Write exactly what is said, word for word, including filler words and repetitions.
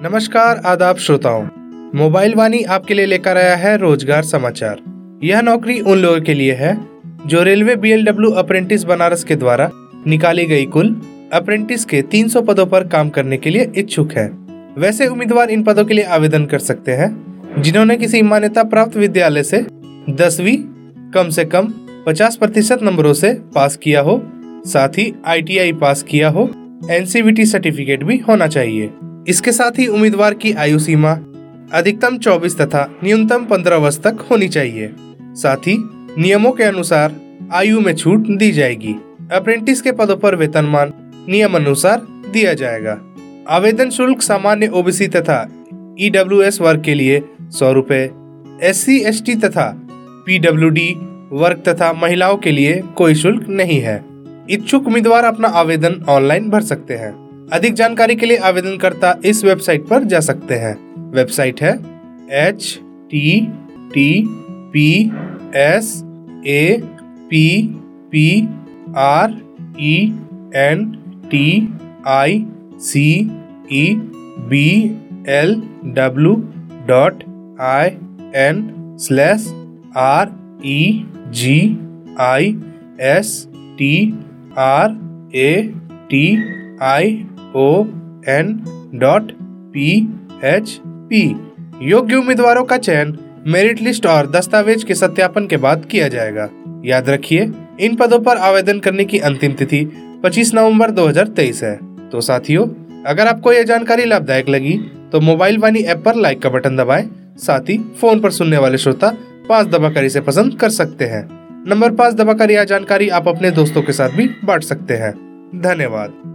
नमस्कार आदाब श्रोताओं, मोबाइल वाणी आपके लिए लेकर आया है रोजगार समाचार। यह नौकरी उन लोगों के लिए है जो railway B L W apprentice Banaras के द्वारा निकाली गई कुल अप्रेंटिस के तीन सौ पदों पर काम करने के लिए इच्छुक है। वैसे उम्मीदवार इन पदों के लिए आवेदन कर सकते हैं जिन्होंने किसी मान्यता प्राप्त विद्यालय से दसवीं कम से कम पचास प्रतिशत नंबरों से पास किया हो, साथ ही आई टी आई पास किया हो, N C V T certificate भी होना चाहिए। इसके साथ ही उम्मीदवार की आयु सीमा अधिकतम चौबीस तथा न्यूनतम पंद्रह वर्ष तक होनी चाहिए। साथ ही नियमों के अनुसार आयु में छूट दी जाएगी। अप्रेंटिस के पदों पर वेतनमान नियम अनुसार दिया जाएगा। आवेदन शुल्क सामान्य ओ बी सी तथा ई डब्ल्यू एस वर्ग के लिए सौ रुपए, एस सी एस टी तथा पी डब्ल्यू डी वर्ग तथा महिलाओं के लिए कोई शुल्क नहीं है। इच्छुक उम्मीदवार अपना आवेदन ऑनलाइन भर सकते हैं। अधिक जानकारी के लिए आवेदनकर्ता इस वेबसाइट पर जा सकते हैं। वेबसाइट है H T T P S A P P R E N T I C E B L W dot I N slash R E G I S T R A T I O N dot P H P. योग्य उम्मीदवारों का चयन merit list और दस्तावेज के सत्यापन के बाद किया जाएगा। याद रखिए, इन पदों पर आवेदन करने की अंतिम तिथि पच्चीस नवंबर दो हज़ार तेईस है। तो साथियों, अगर आपको यह जानकारी लाभदायक लगी तो मोबाइल वाणी ऐप पर लाइक का बटन दबाएं। साथ ही फोन पर सुनने वाले श्रोता पांच दबाकर इसे पसंद कर सकते हैं। नंबर पाँच दबाकर यह जानकारी आप अपने दोस्तों के साथ भी बांट सकते हैं। धन्यवाद।